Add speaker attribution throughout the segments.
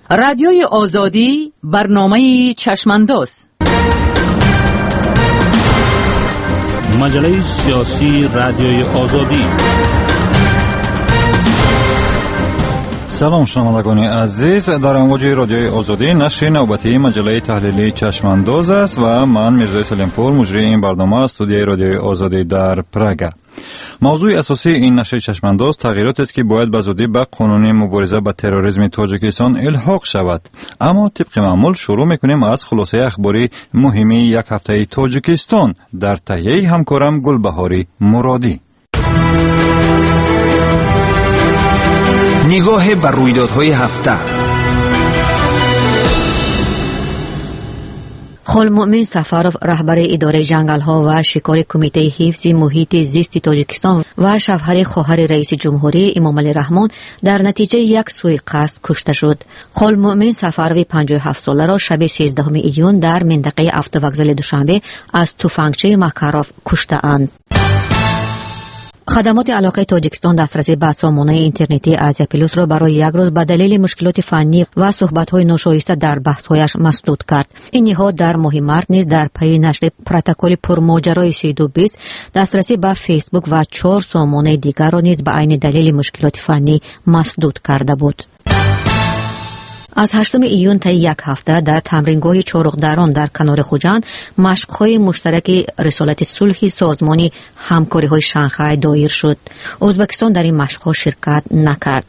Speaker 1: رادیوی آزادی برنامه چشمانداز.
Speaker 2: مجله سیاسی رادیوی آزادی.
Speaker 3: سلام شنوندگان عزیز، در امواج رادیوی آزادی نشر نوبتی مجله تحلیلی چشمانداز است و من میرزا سلیمپور مجری این برنامه از استودیوی رادیوی آزادی در پراگ. موضوع اساسی این نشر چشمانداز تغییراتی است که باید به زودی به قانون مبارزه با تروریسم تاجیکستان الحاق شود. اما طبق معمول شروع میکنیم از خلاصه اخباری مهمی یک هفته تاجیکستان در تهیه همکارم گلبهاری مرادی.
Speaker 4: نگاه بر رویدادهای هفته.
Speaker 5: خالمؤمن سفرов رهبر اداره جنگل‌ها و شکار کمیته حفظ محیط زیست تاجیکستان و شوهر خواهر رئیس جمهوری امام علی رحمان در نتیجه یک سوءقصد کشته شد. خالمؤمن سفرov 57 ساله را شب 13 ایون در منطقه автовокзал دوشنبه از تفنگچه مکروف کشته‌اند. خدمات علاقه تاجیکستان دسترسی به سامانه اینترنتی آسیا پلوس را برای یک روز به دلیل مشکلات فنی و صحبت‌های ناشایسته در بحث‌هایش مسدود کرد. این نهاد در ماه مارس نیز در پی نشر پروتکل پرماجرای 3220 دسترسی به فیسبوک و 4 سامانه دیگر را نیز به عین دلیل مشکلات فنی مسدود کرده بود. از 8 ایون تا یک هفته در تمرینگاه چارخدران در کنار خوجند مشق‌های مشترک رسالت صلح سازمانی همکاری‌های شانگهای دایر شد. ازبکستان در این مشق‌ها شرکت نکرد.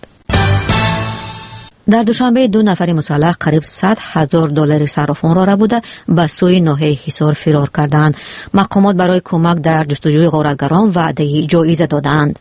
Speaker 5: در دوشنبه 2 نفر مسلح قریب $100,000 صرافان را بوده به سوی ناحیه حصار فرار کردند. مقامات برای کمک در جستجوی غارتگران وعده جایزه دادند.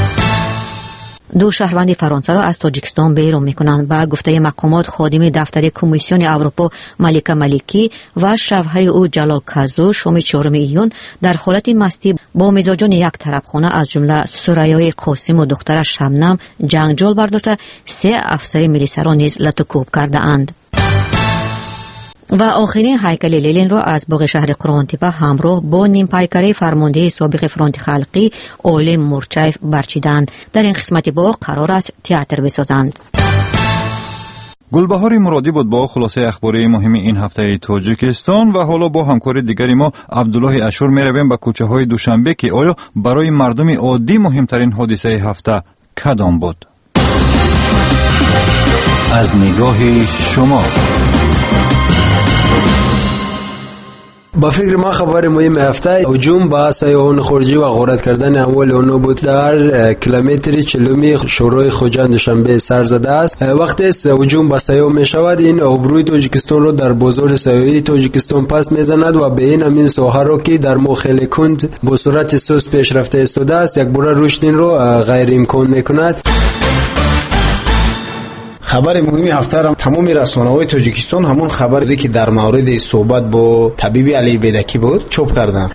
Speaker 5: 2 شهروند فرانسه را از تاجیکستان بیرون می‌کنند. با گفته مقامات خادم دفتر کمیسیون اروپا ملیکا ملیکی و شوهر او جلال کازو شام 4 ایون در حالت مستی با مزاجان یک طرف خانه از جمله سوریای قاسم و دخترش شبنم جنگجال برداشته 3 افسر میلیسا را نیز لطوکوب کرده اند. و آخرین هیکل لنین را از باغ شهر قرانتپه همراه با نیم پیکره فرمانده سابق فرانت خلقی اولی مورچایف برچیدند. در این قسمت باغ قرار است تئاتر بسازند.
Speaker 3: گلبهاری مرادی بود با خلاصه اخباری مهم این هفته تاجیکستان و حالا با همکار دیگری ما عبدالله اشور میرویم به کوچه های دوشنبه که آیا برای مردم عادی مهمترین حادثه هفته کدام بود؟ از نگاه شما.
Speaker 6: با فکر ما خبر مهم هفته هجوم به سیاحان خارجی و غارت کردن اموال آنها بود. در کیلومتر 40 شورای خوجند دوشنبه سر زده است. وقتی هجوم به سیاح می شود این آبروی تاجیکستان را در بازار سیاحی تاجیکستان پس میزند و به این امین ساحه را که در ما خیلی کند با سرعت سوس پیشرفته ایستاده است یک بار رشد این را غیر امکان میکند.
Speaker 7: خبر مهمی هفته را تمام رسانه‌های تاجیکستان همون خبری که در مورد صحبت با طبیب علی بیدکی بود چاپ کردند.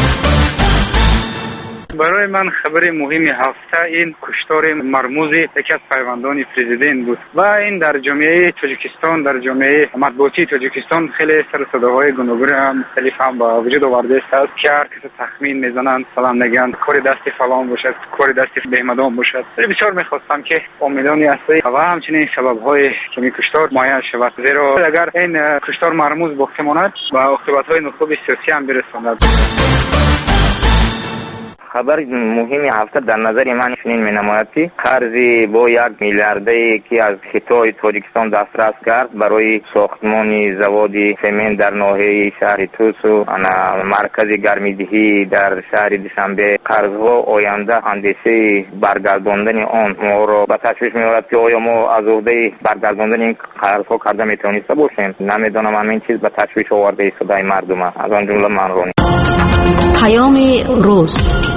Speaker 8: برای من خبر مهم هفته این کشتار مرموز یکی از پیوندان پرزیدنت بود و این در جامعه تاجیکستان، در جامعه مطبوعاتی تاجیکستان خیلی سر صداهای گوناگون مختلف هم با وجود آورده است که هر کس تخمین میزنند مثلا میگن کار دست فلان باشد، کار دست بهمدان باشد. ولی بسیار میخواستم که امیدانی است و همچنین سبب‌های که می کشتار معین شود، زیرا اگر این کشتار مرموز باقی ماند و عاقبت‌های نخوب سیاسی هم برساند.
Speaker 9: خبر مهم هفته در نظر من چنین می‌نماید که قرضی با 1 میلیاردی که از خطای تاجیکستان دسترس کرد برای ساختمان زواد سمنت در ناحیه شهر توس و مرکز گرمیدهی در شهر دوشنبه قرضها آینده اندیشه برگرداندن آن ما را به تشویش می‌آورد که آیا ما از عهده برگرداندن این قرضها کرده میتونسته باشیم. نمیدانم همین چیز به تشویش آورده صدای مردم از آن جمله من رانی.
Speaker 5: پیام روز.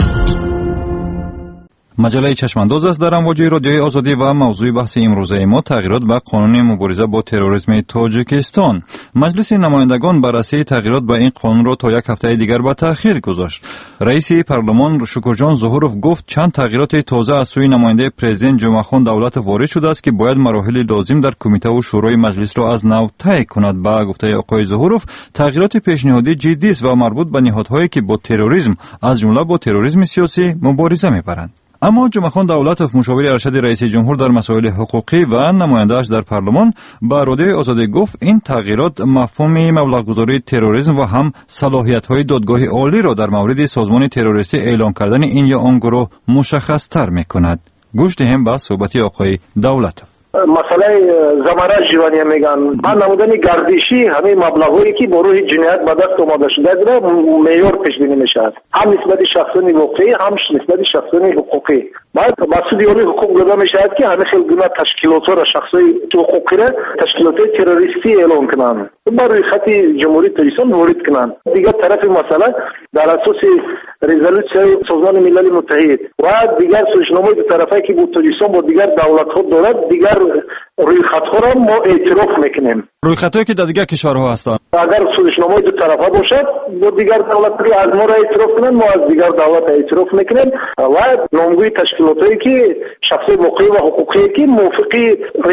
Speaker 3: مجله چشمانداز است در امواج رادیوی آزادی و موضوع بحث امروزه ما تغییرات به قانون مبارزه با تروریسم تاجیکستان. مجلس نمایندگان بررسی تغییرات به این قانون را تا یک هفته دیگر به تأخیر گذاشت. رئیس پارلمان شکرجان ظهورov گفت چند تغییرات تازه از سوی نماینده پرزیدنت جمعهخان دولت وارد شده است که باید مراحل لازم در کمیته و شورای مجلس را از نو طی کند. با گفته آقای ظهورov تغییرات پیشنهادی جدی است و مربوط به نهادهایی که با تروریسم از جمله با تروریسم سیاسی مبارزه می‌برند. اما جمعخان دولتوف مشاور ارشد رئیس جمهور در مسائل حقوقی و نماینده‌اش در پارلمان با رادیوی آزادی گفت این تغییرات مفهوم مبلغ‌گذاری تروریسم و هم صلاحیت‌های دادگاه عالی را در مورد سازمان تروریستی اعلام کردن این یا آن گروه مشخص‌تر می‌کند. گوش دهیم با صحبت آقای دولتوف.
Speaker 10: مسئله زمانه جوانی میگن من نمودن گردشی همه مبلغایی که با روح جنایت به دست آمده شده معیار پیش بینی میشد، هم نسبت شخصانی واقعی هم نسبت شخصانی حقوقی. بعد مسئول عالی حقوق داده میشد که همه خیلی گونه تشکیلات را شخصی حقوقی را تشکیلات تروریستی اعلام کنند، بر روی خط جمهوری تاجیکستان وارد کنند. دیگر طرف مسئله در اساس رزولوسیون سازمان ملل متحد و دیگر سوچنامه‌های دو طرفه که با تاجیکستان با دیگر دولت‌ها دارد، دیگر روی خطها را ما اعتراف میکنیم.
Speaker 3: روی خطایی که در دیگر کشورها هستند
Speaker 10: اگر سوچنامه‌های دو طرفه باشد با دیگر دولت‌ها از ما را اعتراف کنند، ما از دیگر دولت اعتراف میکنیم و نامگوی تشکیلاتایی که شخصی واقعی و حقوقی که موافقی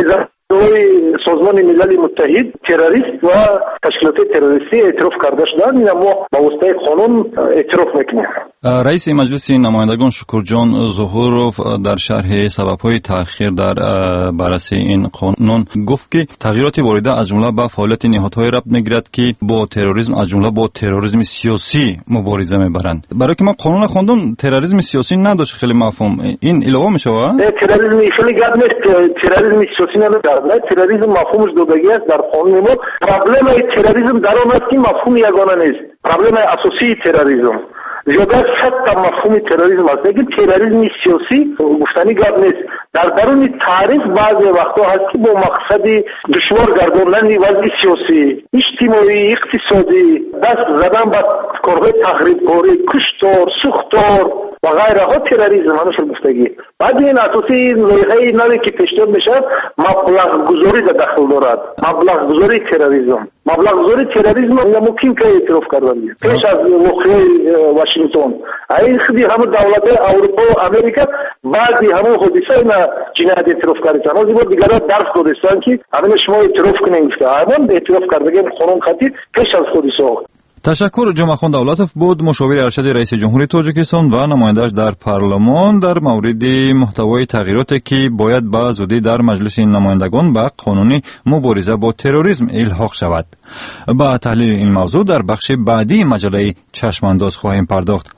Speaker 10: سازمان ملل متحد تروریست و تشکیلات تروریستی اعتراف کرده شدند، این ما با واسطه قانون اعتراف میکنیم.
Speaker 3: رئیس مجلس نمایندگان شکرجان ظهورов در شرح سبب‌های تأخیر در بررسی این قانون گفت که تغییرات وارده از جمله به فعالیت نهادهای ربط میگیرد که با تروریسم از جمله با تروریسم سیاسی مبارزه میبرند. برای که ما قانون خوندم تروریسم سیاسی نداشت، خیلی مفهوم این علاوه میشه وا
Speaker 10: تروریسم خیلی گپ نیست، تروریسم سیاسی نداره. تروریسم مفهومش دوگانه است در قانون ما. پرابلم تروریسم در آن است که مفهوم یگانه نیست. پرابلم اساسی تروریسم زیاده 100 تا مفهوم تروریسم است، لیکن تروریسم سیاسی گفتنی گپ نیست. در درون تعریف بعضی وقتا هست که با مقصد دشوار گرداندن وضع سیاسی، اجتماعی، اقتصادی، دست زدن به کارهای تخریبکاری، کشتار، سوختار و غیره ها تروریسم همشون گفتگی. بعد این اساسی لایحه نوی که پیشنهاد میشه مبلغ گذاری در داخل دارد. مبلغ گذاری تروریسم، مبلغ گذاری تروریسم ممکن که اعتراف کردن پیش از واقعه واشنگتن. این خودی همه دولت اروپا و امریکا بعضی همه حادثه اینا جنایت اعتراف کردن. از این دیگر درس دادن که همه شما اعتراف کنین گفته. همون اعتراف کردگی قانون خطی پیش از حادثه.
Speaker 3: تشکر. جمعخان دولتوف بود مشاور ارشد رئیس جمهوری تاجیکستان و نماینده‌اش در پارلمان در مورد محتوای تغییراتی که باید به زودی در مجلس نمایندگان به قانون مبارزه با تروریسم الحاق شود. با تحلیل این موضوع در بخش بعدی مجله چشمانداز خواهیم پرداخت.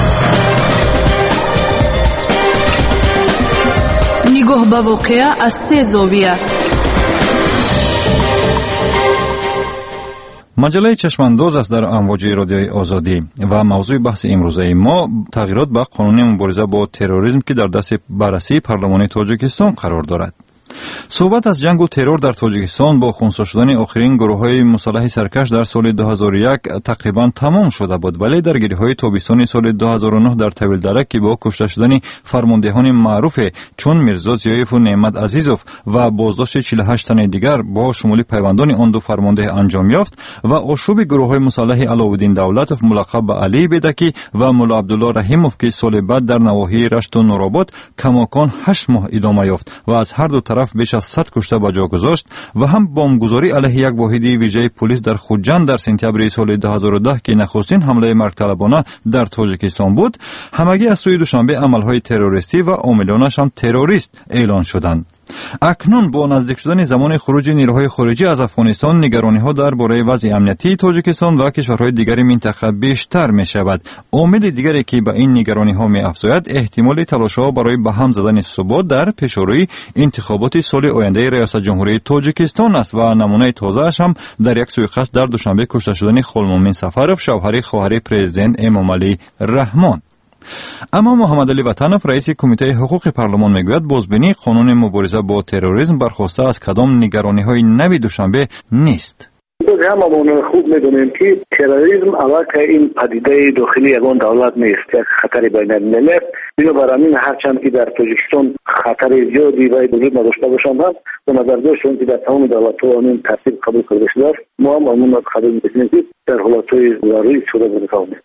Speaker 1: نگاه به واقعه از 3 زاویه.
Speaker 3: مجله چشمانداز است در امواج رادیوی آزادی و موضوع بحث امروزه ما تغییرات به قانون مبارزه با تروریسم که در دست بررسی پارلمان تاجیکستان قرار دارد. صحبت از جنگ و ترور در تاجیکستان با خنثی شدن آخرین گروه‌های مسلح سرکش در سال 2001 تقریبا تمام شده بود، ولی درگیری‌های تابستان سال 2009 در طویل درک که با کشته شدن فرماندهان معروف چون میرزا زیایف و نعمت عزیزوف و بازداشت 48 تن دیگر با شمول پیوندان آن دو فرمانده انجام یافت و آشوب گروه‌های مسلح علاءالدین دولتوف ملقب به علی بیدکی و مولا عبدالله رحیموف که سال بعد در نواحی رشت و نورآباد کماکان 8 ماه ادامه یافت و از هر دو طرف بیش از 100 کشته به جا گذاشت و هم بمبگذاری علیه یک واحد ویژه پلیس در خوجند در سپتامبر سال 2010 که نخستین حمله مرگطلبانه در تاجیکستان بود، همگی از سوی دوشنبه عملهای تروریستی و عاملانش هم تروریست اعلان شدند. اکنون با نزدیک شدن زمان خروج نیروهای خارجی از افغانستان نگرانی‌ها درباره وضع امنیتی تاجیکستان و کشورهای دیگر منطقه بیشتر می‌شود. عامل دیگری که به این نگرانی‌ها می‌افزاید احتمال تلاش‌ها برای به هم زدن ثبات در پیشروی انتخابات سال آینده ریاست جمهوری تاجیکستان است و نمونه تازه‌اش هم در یک سوءقصد در دوشنبه کشته شدن خلمومین سفروف شوهر خواهر پرزیدنت امام علی رحمان. اما محمد علی وطنوف رئیس کمیته حقوق پارلمان میگوید بازبینی قانون مبارزه با تروریسم برخواسته از کدام نگرانی‌های نوی دوشنبه نیست.
Speaker 10: هممون خوب میدونیم که تروریسم البته این پدیده داخلی یگان دولت نیست، یک خطر بین المللی است. بنابراین هرچند که در تاجیکستان خطر زیادی وجود نداشته باشند و نظر داشتن که در تمام دولت‌ها این ترتیب قبول کرده شده است، ما هم قبول می‌کنیم که در حالت‌های ضروری شده بوده.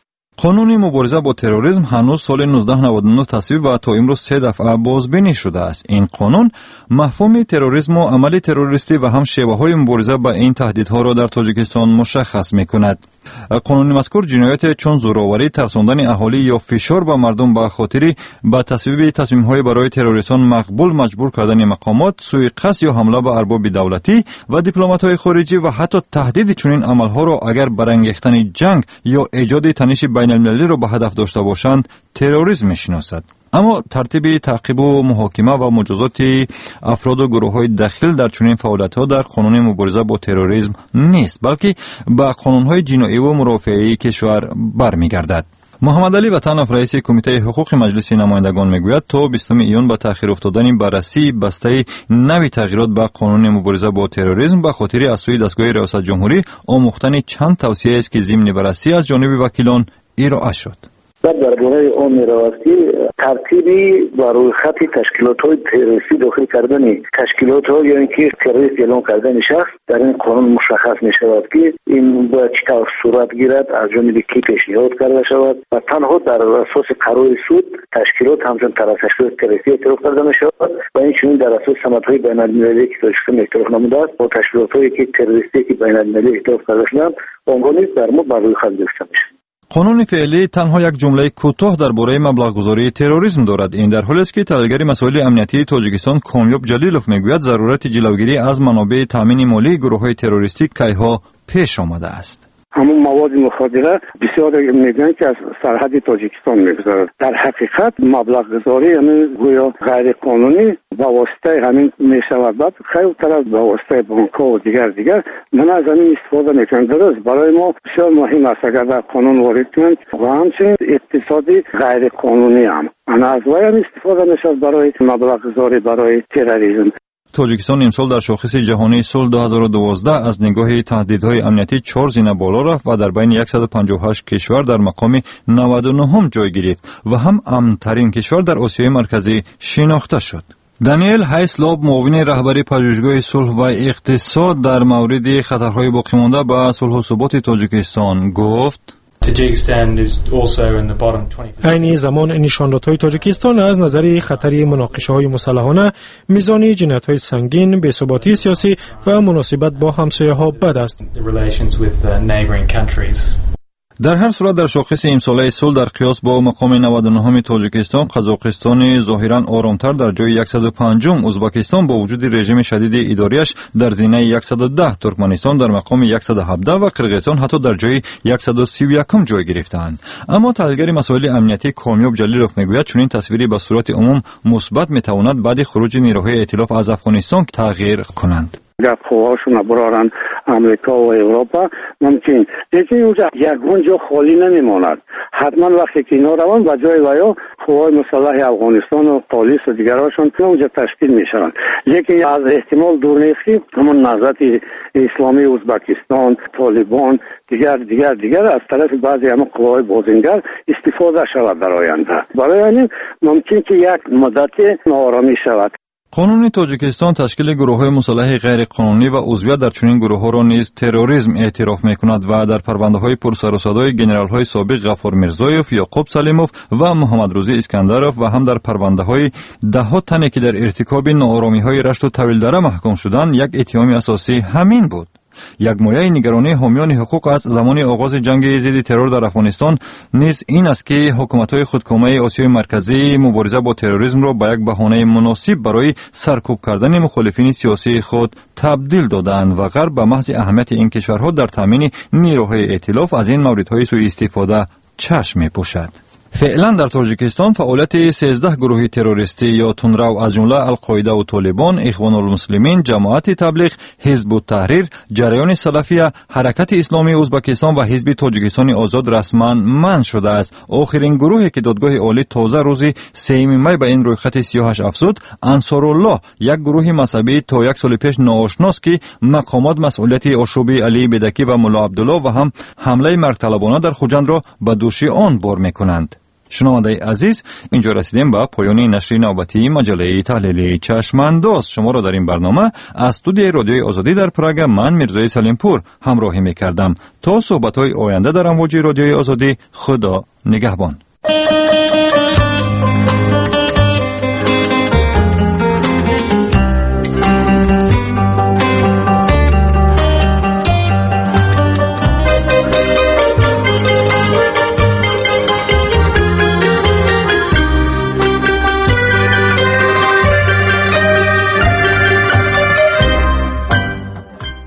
Speaker 3: قانون مبارزه با تروریسم هنوز سال 1999 تصویب و تا امروز 3 دفعه بازبینی شده است. این قانون مفهوم تروریسم و عمل تروریستی و هم شیوه‌های مبارزه با این تهدیدها را در تاجیکستان مشخص می‌کند. قانون مذکور جنایات چون زورآوری، ترساندن اهالی یا فشار به مردم به خاطر به تصویب تصمیم‌های برای تروریستان مقبول مجبور کردن مقامات، سوءقصد یا حمله به ارباب دولتی و دیپلمات‌های خارجی و حتی تهدید چنین عمل‌ها را اگر برانگیختن جنگ یا ایجاد تنش بین المللی را به هدف داشته باشند تروریسم می‌شناسد. اما ترتیب تعقیب و محاکمه و مجازات افراد و گروه‌های داخل در چنین فعالیت‌ها در قانون مبارزه با تروریسم نیست، بلکه به قانون‌های جنایی و مرافعه‌ای کشور برمیگردد. محمد علی وطنов رئیس کمیته حقوق مجلس نمایندگان میگوید تا 20 ایون به تأخیر افتادن بررسی بسته نوی تغییرات به قانون مبارزه با تروریسم به خاطر از سوی دستگاه ریاست جمهوری آموختن چند توصیه است که ضمن بررسی از جانب وکیلان ارائه شد.
Speaker 10: درباره آن می‌رواستی ترتیبی بر روی خط تشکیلات‌های تروریستی داخل کردن تشکیلات‌ها یا اینکه تروریست اعلام کردن شخص در این قانون مشخص می‌شود که این باید چطور صورت گیرد، از جانب کی پیشنهاد کرده شود و تنها در اساس قرار سود تشکیلات همچون تشکیلات تروریستی اعتراف کرده می‌شود و این در اساس سندهای بین‌المللی که تاجیکستان اعتراف نموده است با تشکیلات‌هایی که تروریستی که بین‌المللی اعتراف کرده شدند آنها نیز در مورد بر روی خط گرفته می‌شود.
Speaker 3: قانون فعلی تنها یک جمله کوتاه درباره مبلغ‌گذاری تروریسم دارد. این در حالی است که تحلیلگر مسائل امنیتی تاجیکستان کامیاب جلیلوف میگوید ضرورت جلوگیری از منابع تامین مالی گروه‌های تروریستی کیها پیش آمده است.
Speaker 11: همون مواد مخدره بسیار میگن که از سرحد تاجیکستان میگذرد. در حقیقت مبلغ گذاری یعنی گویا غیر قانونی با واسطه همین میشود. بعد خیلی طرف با واسطه بانک و دیگر من از همین استفاده میکنم. درست برای ما بسیار مهم است اگر در قانون وارد کنند و همچنین اقتصادی غیر قانونی هم از وای استفاده میشود برای مبلغ گذاری برای تروریسم.
Speaker 3: تاجیکستان امسال در شاخص جهانی سال 2012 از نگاه تهدیدهای امنیتی 4 زینه بالا رفت و در بین 158 کشور در مقام 99 جای گرفت و هم امن‌ترین کشور در آسیای مرکزی شناخته شد. دانیل هایسلاب معاون رهبری پژوهشگاه صلح و اقتصاد در مورد خطرهای باقی مانده به صلح و ثبات تاجیکستان گفت:
Speaker 12: عین زمان نشاندادهای تاجیکستان از نظر خطر مناقشه‌های مسلحانه، میزان جنایت‌های سنگین، بی‌ثباتی سیاسی و مناسبت با همسایه‌ها بد است.
Speaker 3: در هر صورت در شاخص امساله صلح در قیاس با مقام 99 تاجیکستان، قزاقستان ظاهراً آرامتر در جای 105، ازبکستان با وجود رژیم شدید اداریش در زینه 110، ترکمنستان در مقام 117 و قرقیزستان حتی در جای 131 جای گرفتند. اما تحلیلگر مسائل امنیتی کامیاب جلیلوف میگوید چنین تصویری به صورت عموم مثبت میتواند بعد خروج نیروهای ائتلاف از افغانستان تغییر کنند.
Speaker 11: اگر قواهاشون برارن امریکا و اروپا ممکن لیکن اونجا یگون خالی نمیماند. حتما وقتی که اینا روان و جای ویا قوای مسلح افغانستان و پلیس و دیگراشون اونجا تشکیل میشن. لیکن از احتمال دور نیست که همون نهضت اسلامی ازبکستان، طالبان دیگر از طرف بعضی همون قوای بازنگر استفاده شود در آینده. برای همین ممکن که یک مدت ناآرامی شود.
Speaker 3: قانون تاجیکستان تشکیل گروه‌های مسلح غیر قانونی و عضویت در چنین گروه‌ها را نیز تروریسم اعتراف می‌کند و در پرونده‌های پرسر و صدای ژنرال‌های سابق غفار میرزایوف، یعقوب سلیموف و محمد روزی اسکندروف و هم در پرونده‌های ده‌ها تنی که در ارتکاب ناآرامی‌های رشت و طویل‌دره محکوم شدند، یک اتهام اساسی همین بود. یک مایه نگرانی حامیان حقوق از زمان آغاز جنگ ضد ترور در افغانستان نیز این است که حکومت‌های خودکامه آسیای مرکزی مبارزه با تروریسم را به یک بهانه مناسب برای سرکوب کردن مخالفین سیاسی خود تبدیل دادند و غرب به محض اهمیت این کشورها در تامین نیروهای ائتلاف از این موردهای سوء استفاده چشم می‌پوشد. فعلا در تاجیکستان فعالیت 13 گروه تروریستی یا تندرو از جمله القاعده و طالبان، اخوان المسلمین، جماعت تبلیغ، حزب التحریر، جریان سلفیه، حرکت اسلامی ازبکستان و حزب تاجیکستان آزاد رسما منع شده است. آخرین گروهی که دادگاه عالی تازه روز 3 می به این رویخط سیاهش افزود، انصارالله، یک گروه مذهبی تا یک سال پیش ناآشناست که مقامات مسئولیت آشوب علی بیدکی و ملا عبدالله و هم حمله مرگطلبانه در خوجند را به دوش آن بار می‌کنند. شنونده عزیز، اینجا رسیدیم به پایان نشر نوبتی مجله تحلیلی چشمانداز. شما را در این برنامه از استودیوی رادیوی آزادی در پراگ من میرزای سلیمپور همراهی می‌کردم. تا صحبت‌های آینده در امواج رادیوی آزادی، خدا نگهبان.